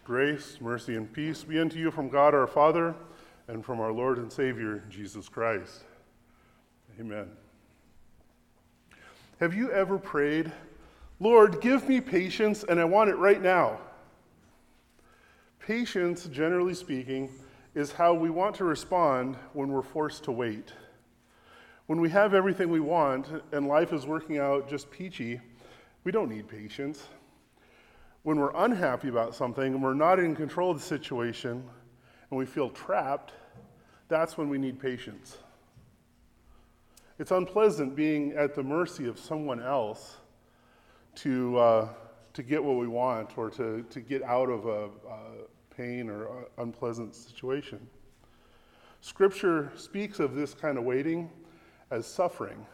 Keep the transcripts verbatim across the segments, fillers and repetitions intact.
Grace, mercy, and peace be unto you from God our Father and from our Lord and Savior, Jesus Christ. Amen. Have you ever prayed, Lord, give me patience and I want it right now? Patience, generally speaking, is how we want to respond when we're forced to wait. When we have everything we want and life is working out just peachy, we don't need patience. When we're unhappy about something and we're not in control of the situation and we feel trapped, that's when we need patience. It's unpleasant being at the mercy of someone else to uh, to get what we want or to, to get out of a, a pain or a unpleasant situation. Scripture speaks of this kind of waiting as suffering.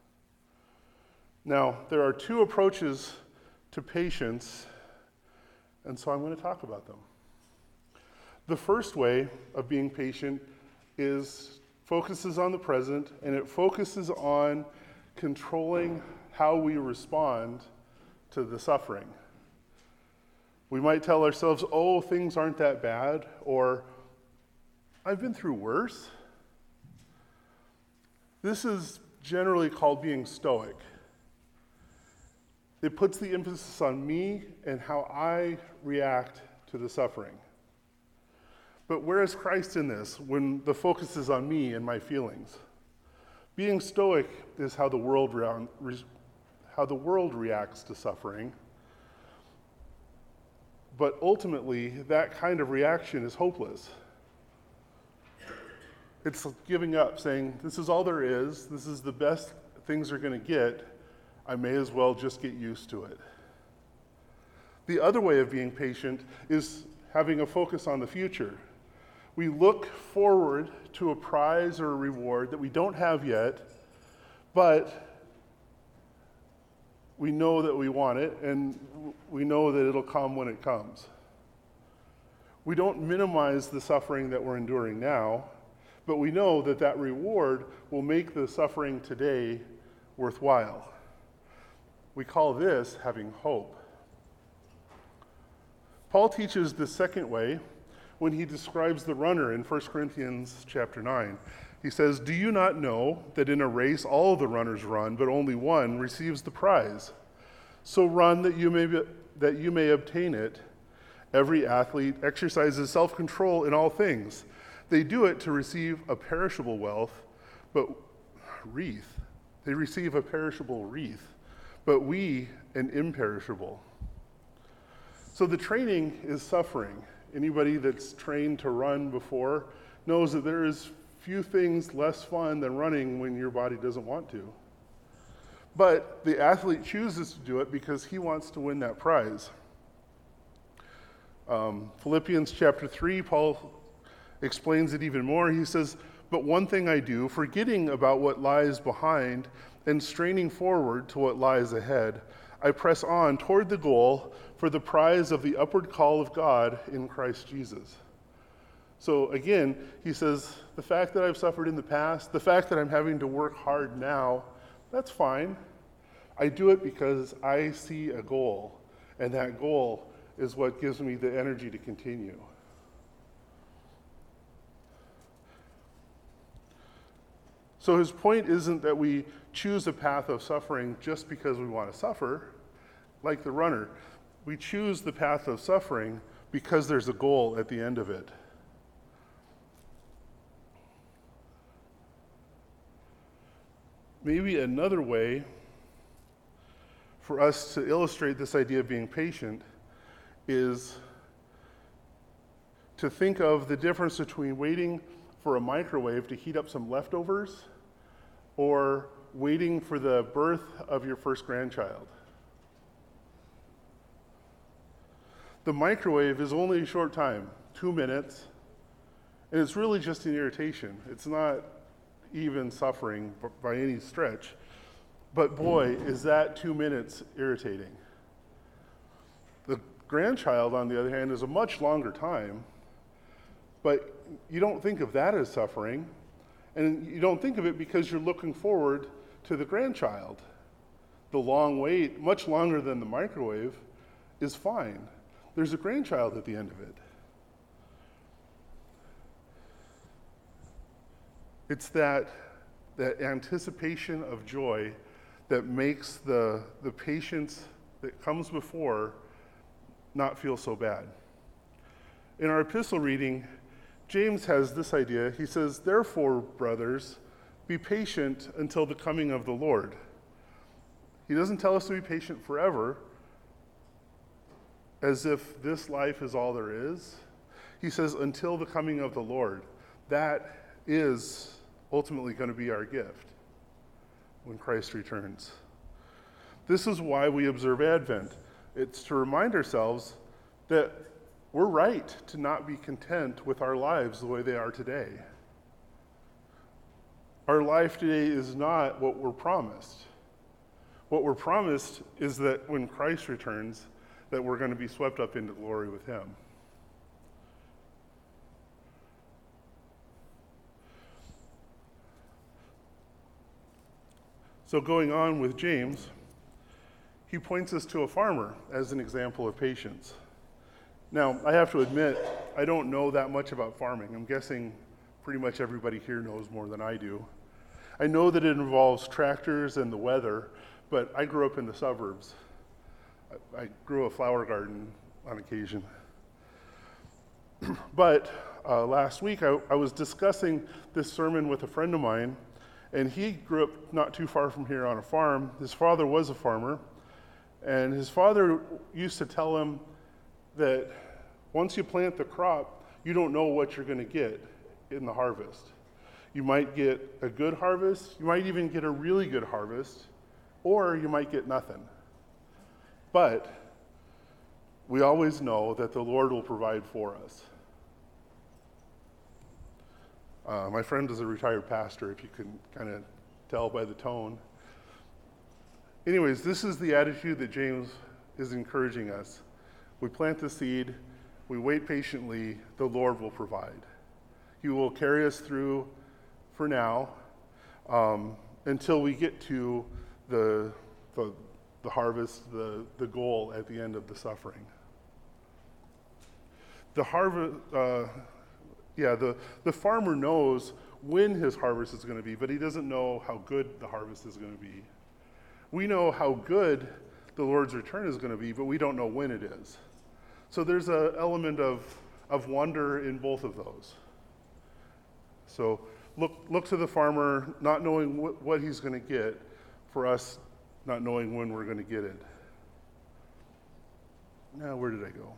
Now, there are two approaches to patience, and so I'm going to talk about them. The first way of being patient is focuses on the present, and it focuses on controlling how we respond to the suffering. We might tell ourselves, oh, things aren't that bad, or I've been through worse. This is generally called being stoic. It puts the emphasis on me and how I react to the suffering. But where is Christ in this when the focus is on me and my feelings? Being stoic is how the world re- how the world reacts to suffering. But ultimately, that kind of reaction is hopeless. It's giving up, saying, this is all there is, this is the best things are going to get, I may as well just get used to it. The other way of being patient is having a focus on the future. We look forward to a prize or a reward that we don't have yet, but we know that we want it, and we know that it'll come when it comes. We don't minimize the suffering that we're enduring now, but we know that that reward will make the suffering today worthwhile. We call this having hope. Paul teaches the second way when he describes the runner in First Corinthians chapter nine. He says, do you not know that in a race all the runners run, but only one receives the prize? So run that you may be, that you may obtain it. Every athlete exercises self-control in all things. They do it to receive a perishable wealth, but wreath. They receive a perishable wreath, but we an imperishable. So the training is suffering. Anybody that's trained to run before knows that there is few things less fun than running when your body doesn't want to. But the athlete chooses to do it because he wants to win that prize. Um, Philippians chapter three, Paul explains it even more. He says, but one thing I do, forgetting about what lies behind and straining forward to what lies ahead, I press on toward the goal for the prize of the upward call of God in Christ Jesus. So again, he says, the fact that I've suffered in the past, the fact that I'm having to work hard now, that's fine. I do it because I see a goal, and that goal is what gives me the energy to continue. So his point isn't that we choose a path of suffering just because we want to suffer, like the runner. We choose the path of suffering because there's a goal at the end of it. Maybe another way for us to illustrate this idea of being patient is to think of the difference between waiting for a microwave to heat up some leftovers or waiting for the birth of your first grandchild. The microwave is only a short time, two minutes, and it's really just an irritation. It's not even suffering by any stretch, but boy, is that two minutes irritating. The grandchild, on the other hand, is a much longer time, but you don't think of that as suffering, and you don't think of it because you're looking forward to the grandchild. The long wait, much longer than the microwave, is fine. there's a grandchild at the end of it. It's that, that anticipation of joy that makes the, the patience that comes before not feel so bad. In our epistle reading, James has this idea. He says, "Therefore, brothers, be patient until the coming of the Lord." He doesn't tell us to be patient forever, as if this life is all there is. He says, until the coming of the Lord. That is ultimately going to be our gift when Christ returns. This is why we observe Advent. It's to remind ourselves that we're right to not be content with our lives the way they are today. Our life today is not what we're promised. What we're promised is that when Christ returns, that we're going to be swept up into glory with him. So going on with James, he points us to a farmer as an example of patience. Now, I have to admit, I don't know that much about farming. I'm guessing pretty much everybody here knows more than I do. I know that it involves tractors and the weather, but I grew up in the suburbs. I, I grew a flower garden on occasion. But uh, last week, I, I was discussing this sermon with a friend of mine, and he grew up not too far from here on a farm. His father was a farmer, and his father used to tell him that once you plant the crop, you don't know what you're going to get in the harvest. You might get a good harvest, you might even get a really good harvest, or you might get nothing. But we always know that the Lord will provide for us. Uh, my friend is a retired pastor, if you can kind of tell by the tone. Anyways, this is the attitude that James is encouraging us. We plant the seed, we wait patiently, the Lord will provide. He will carry us through for now um, until we get to the, the, the harvest, the, the goal at the end of the suffering. The harvest, uh, yeah, the, the farmer knows when his harvest is going to be, but he doesn't know how good the harvest is going to be. We know how good the Lord's return is going to be, but we don't know when it is. So there's an element of, of wonder in both of those. So look, look to the farmer not knowing what, what he's going to get, for us not knowing when we're going to get it. Now, where did I go?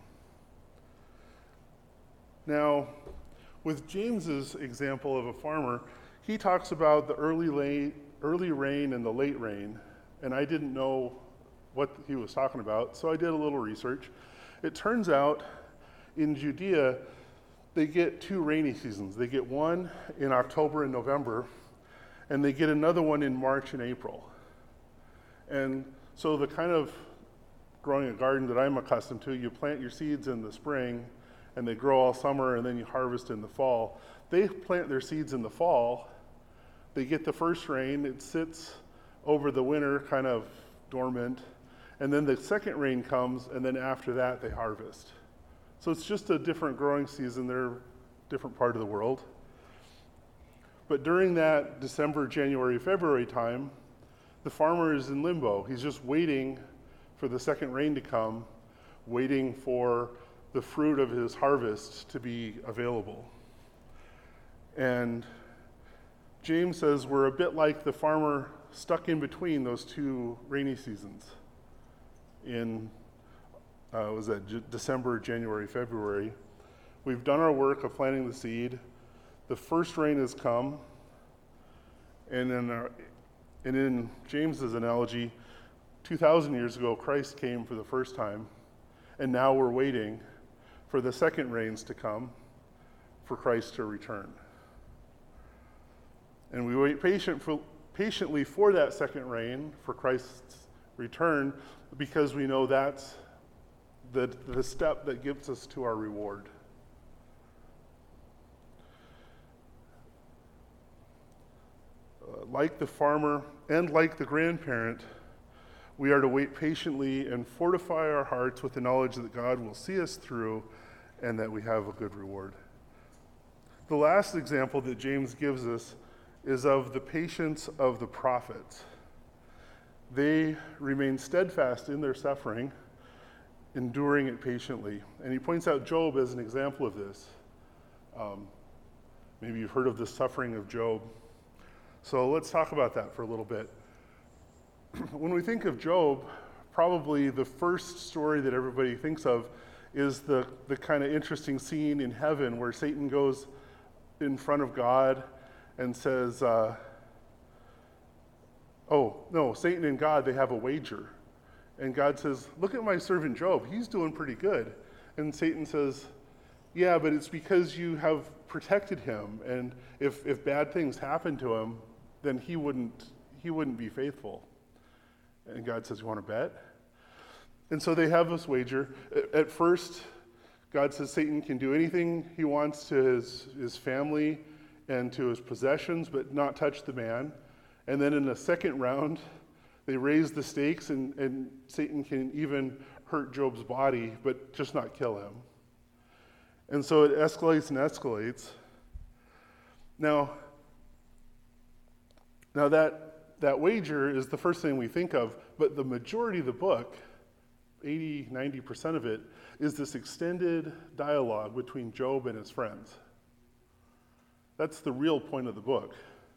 Now, with James's example of a farmer, he talks about the early, late, early rain and the late rain, and I didn't know what he was talking about, so I did a little research. It turns out in Judea, they get two rainy seasons. They get one in October and November, and they get another one in March and April. And so the kind of growing a garden that I'm accustomed to, you plant your seeds in the spring, and they grow all summer, and then you harvest in the fall. They plant their seeds in the fall. They get the first rain. It sits over the winter, kind of dormant. And then the second rain comes, and then after that, they harvest. So it's just a different growing season. They're a different part of the world. But during that December, January, February time, the farmer is in limbo. He's just waiting for the second rain to come, waiting for the fruit of his harvest to be available. And James says we're a bit like the farmer stuck in between those two rainy seasons in, uh, was that J- December, January, February. We've done our work of planting the seed. The first rain has come, and in, our, and in James's analogy, two thousand years ago, Christ came for the first time, and now we're waiting for the second rains to come, for Christ to return. And we wait patient for, patiently for that second rain, for Christ's return, because we know that's the, the step that gets us to our reward. Uh, like the farmer and like the grandparent, We are to wait patiently and fortify our hearts with the knowledge that God will see us through and that we have a good reward. The last example that James gives us is of the patience of the prophets. They remain steadfast in their suffering, enduring it patiently. And he points out Job as an example of this. Um, maybe you've heard of the suffering of Job. So let's talk about that for a little bit. When we think of Job, probably the first story that everybody thinks of is the, the kind of interesting scene in heaven where Satan goes in front of God and says, uh, oh, no, Satan and God, they have a wager. And God says, look at my servant Job, he's doing pretty good. And Satan says, yeah, but it's because you have protected him, and if, if bad things happen to him, then he wouldn't, he wouldn't be faithful. And God says, you want to bet? And so they have this wager. At first, God says Satan can do anything he wants to his, his family and to his possessions, but not touch the man. And then in the second round, they raise the stakes, and, and Satan can even hurt Job's body, but just not kill him. And so it escalates and escalates. Now, now that that wager is the first thing we think of, but the majority of the book, eighty, ninety percent of it, is this extended dialogue between Job and his friends. That's the real point of the book.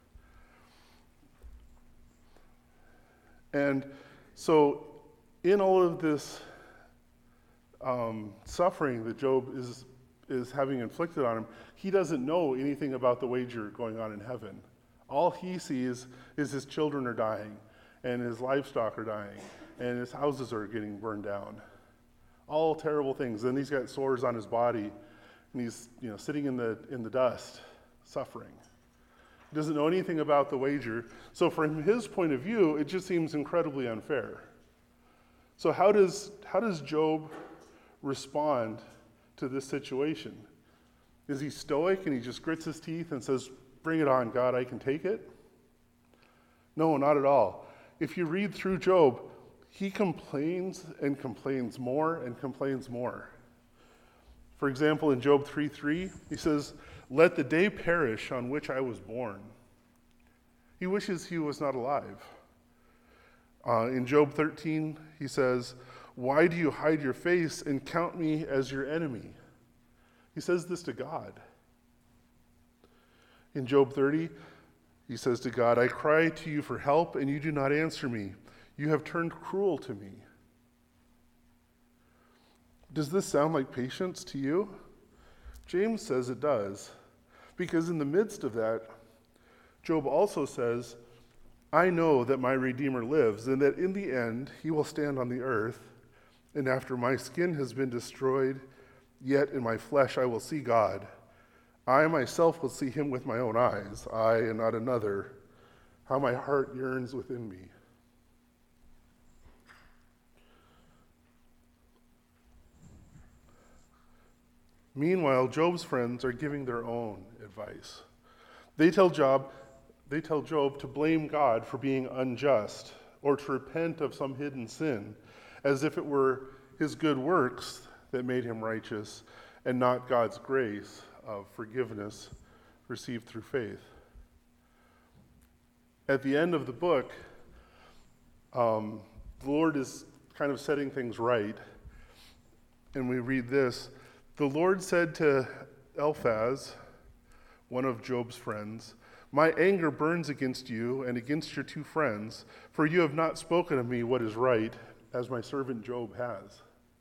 And so in all of this um, suffering that Job is, is having inflicted on him, he doesn't know anything about the wager going on in heaven. All he sees is his children are dying, and his livestock are dying, and his houses are getting burned down. All terrible things. Then he's got sores on his body, and he's, you know, sitting in the in the dust, suffering. He doesn't know anything about the wager. So from his point of view, it just seems incredibly unfair. So how does how does Job respond to this situation? Is he stoic and he just grits his teeth and says, bring it on, God, I can take it? No, not at all. If you read through Job, he complains and complains more and complains more. For example, in Job three three, he says, let the day perish on which I was born. He wishes he was not alive. Uh, in Job thirteen, he says, why do you hide your face and count me as your enemy? He says this to God. In Job thirty, he says to God, I cry to you for help, and you do not answer me. You have turned cruel to me. Does this sound like patience to you? James says it does, because in the midst of that, Job also says, I know that my Redeemer lives, and that in the end he will stand on the earth, and after my skin has been destroyed, yet in my flesh I will see God. I myself will see him with my own eyes, I and not another. How my heart yearns within me. Meanwhile, Job's friends are giving their own advice. They tell Job, they tell Job to blame God for being unjust or to repent of some hidden sin, as if it were his good works that made him righteous and not God's grace of forgiveness received through faith. At the end of the book, um, the Lord is kind of setting things right, and we read this. The Lord said to Eliphaz, one of Job's friends, my anger burns against you and against your two friends, for you have not spoken of me what is right, as my servant Job has.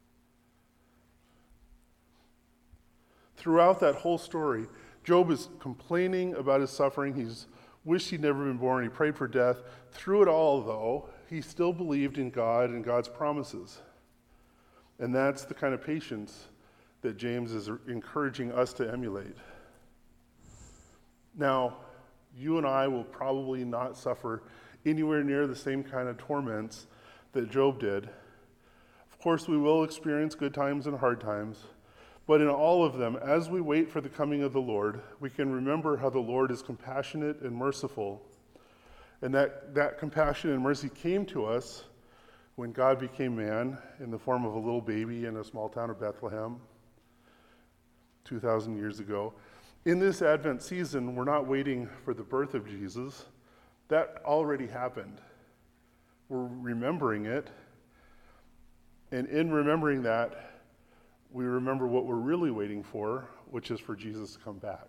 Throughout that whole story, Job is complaining about his suffering. He's wished he'd never been born. He prayed for death. Through it all, though, he still believed in God and God's promises. And that's the kind of patience that James is encouraging us to emulate. Now, you and I will probably not suffer anywhere near the same kind of torments that Job did. Of course, we will experience good times and hard times, but in all of them, as we wait for the coming of the Lord, we can remember how the Lord is compassionate and merciful, and that, that compassion and mercy came to us when God became man in the form of a little baby in a small town of Bethlehem two thousand years ago. In this Advent season, we're not waiting for the birth of Jesus. That already happened. We're remembering it. And in remembering that, we remember what we're really waiting for, which is for Jesus to come back.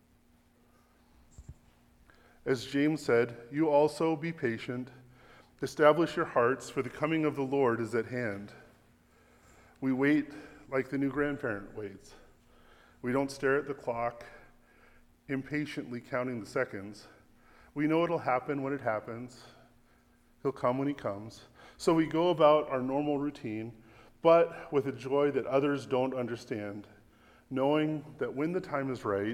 As James said, you also be patient. Establish your hearts, for the coming of the Lord is at hand. We wait like the new grandparent waits. We don't stare at the clock, impatiently counting the seconds. We know it'll happen when it happens. He'll come when he comes. So we go about our normal routine, but with a joy that others don't understand, knowing that when the time is right,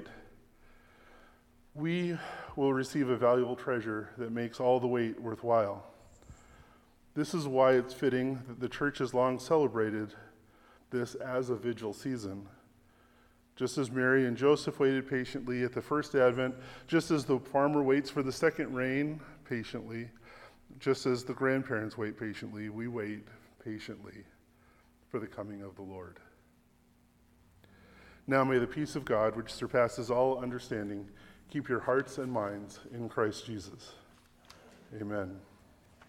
we will receive a valuable treasure that makes all the wait worthwhile. This is why it's fitting that the church has long celebrated this as a vigil season. Just as Mary and Joseph waited patiently at the first Advent, just as the farmer waits for the second rain patiently, just as the grandparents wait patiently, we wait patiently for the coming of the Lord. Now may the peace of God, which surpasses all understanding, keep your hearts and minds in Christ Jesus. Amen.